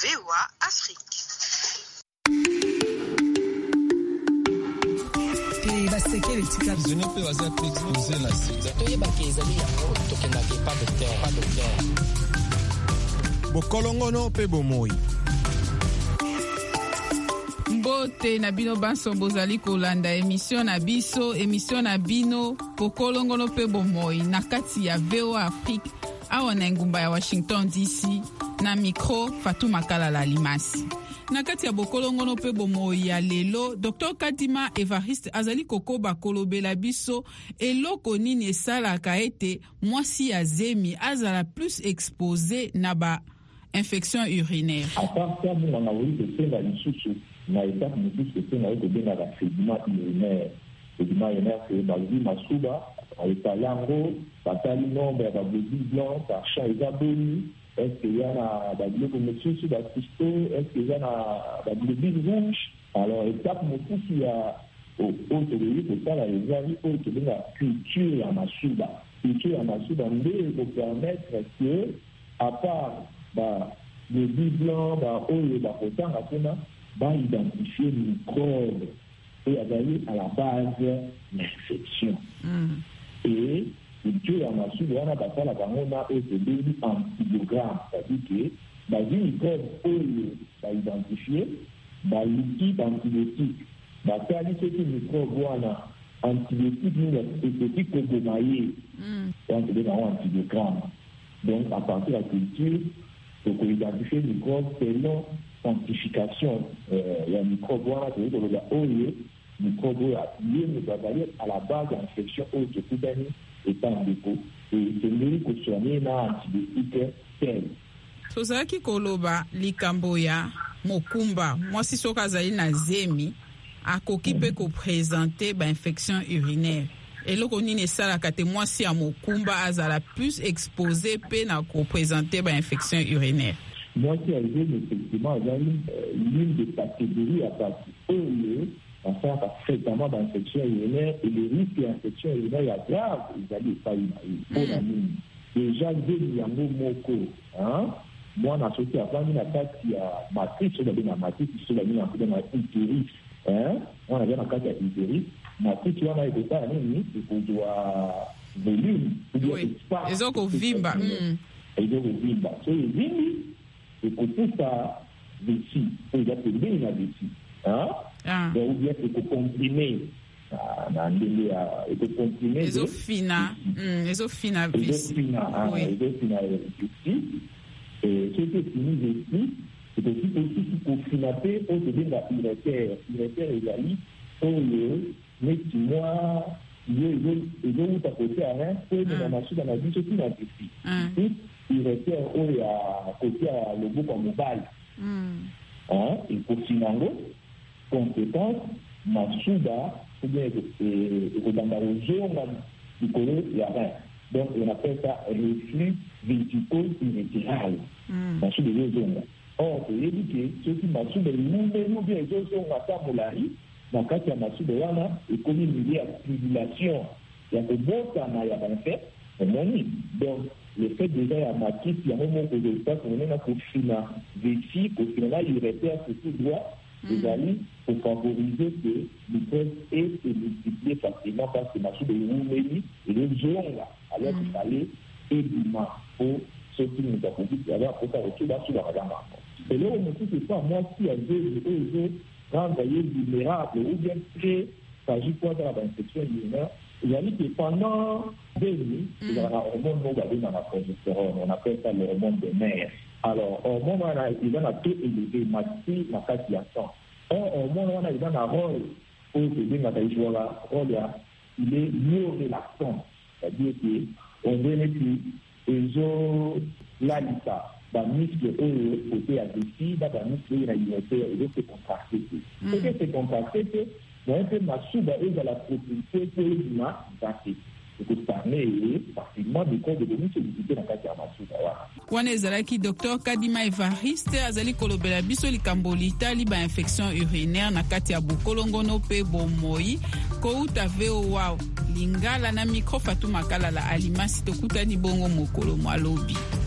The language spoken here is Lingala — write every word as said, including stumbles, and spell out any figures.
V O A Afrique. basekele tika zone pe baza pe exposer la sida toyeba ke ezali yango tokendaka pas de terre pas de terre bokolongono pe bomoi mbote na bino banso bozali kolanda emission na biso emission na bino bokolongono pe bomoi na kati ya V O A Afrique awa na ngumba ya Washington D C na micro Fatou Makala la Limasi. Na kati ya bokolongono pe bomoi ya lelo, docteur Kadima Evariste azali kokoba kolobela biso eloko nini esalaka ete mwasi ya zemi azala plus exposé na ba infection urinaire. À part ça, nous on a vu que c'est la lisusu na étape mosusu que c'est na kobenga ba sédiment urinaire. Sédiment urinaire c'est ba vie masuba, eta yango, batali nombre ya ba globules blancs, par champ ezaboni. Est-ce qu'il y a des globules rouges, des cristaux? Est-ce qu'il y a des globules rouges? Alors, étape, il y a au théorie que ça, il y a une culture à Masuba. Culture à Masuba, mais il faut permettre que, à part les globules blancs, les bacotans, on identifier les microbes et aller à la base de l'infection. Et culture à Masuba, on a passé la banana et c'est devenu antibiogramme. C'est-à-dire que, dans une microbe, on l'a identifié, dans l'outil antibiotique, dans qualité de microbe, on a antibiotique, nous, l'esthétique, qu'on peut mailler, on peut dire antibiogramme. Donc, à partir de la culture, il faut identifier le microbe selon quantification. Il y a un microbe, on a dit, on a dit, microbe, lié, nous va aller à la base de l'infection, au Tokudani, et pas en dépôt. Et c'est lui qui soigner na antibiotique tel. Tozalaki koloba likambo ya mokumba mwasi soka azali na zemi akoki pe ko présenter ba infection urinaire. Eloko nini esalaka te mwasi ya mokumba azala plus exposé pe na ko présenter ba infection urinaire. Mwasi ya zemi effectivement azali l'une des catégories à partir de on fait fréquemment d'infection urinaire et le risque d'infection urinaire est grave. Ils allaient pas une déjà, il y a un mot hein. Moi, on a sauté à faire une attaque qui a matrice, on a bien la matrice, on a bien la utérus, hein. On a bien la carte à utérus. Matrice, on a été pas à l'ennemi, il faut doit volume, il y a espace. Ils ont qu'au vimba. Ils ont qu'au vimba. So, les vimbi, et pour tout ça, vessie, il y a que bien la vessie, hein. Ah. Donc, il y a que comprimé. Les fina, les fina visi. Les fina visi. Et ce qui est fini visi, c'est aussi possible pour finaper au début de la irrétère. Irrétère égalité, pour le métier moi, il y a où t'as côté à rien, pour le marché dans la vie, c'est fina visi. Irrétère, où il y a côté à le bout comme mobile. Et pour finango, compétence, masuba, ou bien donc on appelle ça reflux vético-irrétéral. Masu de l'ozonga. Or, c'est éduqué, ceux qui masu de l'ouvre, nous bien les ozonga tamolari, dans le cas de masu de l'ana, et comme il y a tribulation, il y a que bon temps, il y a un fait, c'est mon nid. Donc, le fait déjà, il y a ma kit, il y a un moment que je passe, on est là pour finir, véti, pour finir, il rétère ce tout droit. Les amis, pour favoriser que le peuple ait se multiplier facilement parce que ma chou de l'oumeli et le géant là, alors qu'il fallait aisément pour ceux qui nous ont dit qu'il y avait un peu de retour sur la madame. Et là, on me dit que ça, moi, si elle veut renvoyer vulnérable ou bien très s'agit quoi dans l'infection urinaire, il y a dit que pendant deux nuits, il y a un hormone non gardé dans la progestérone, on appelle ça le hormone de mère. Alors, au moment où il y a un taux élevé, maxi, ma calculation. Or, au moment où il y a un rôle, pour se dire, il est mieux relaxant. C'est-à-dire qu'on veut que les autres, la lista, la muscle, côté à dessus, la muscle, la unité, et se contracter. Ce que c'est contracté, c'est un peu ma souba et de la propriété que l'humain va faire. wana ezalaki docteur Kadima Evariste azali kolobela biso likambo litali ba infection urinaire na kati ya bokolongono pe bomoi kouta V O A Lingala na micro Fatou Makala la Alimasi tokutani bongo mokolo mwalobi.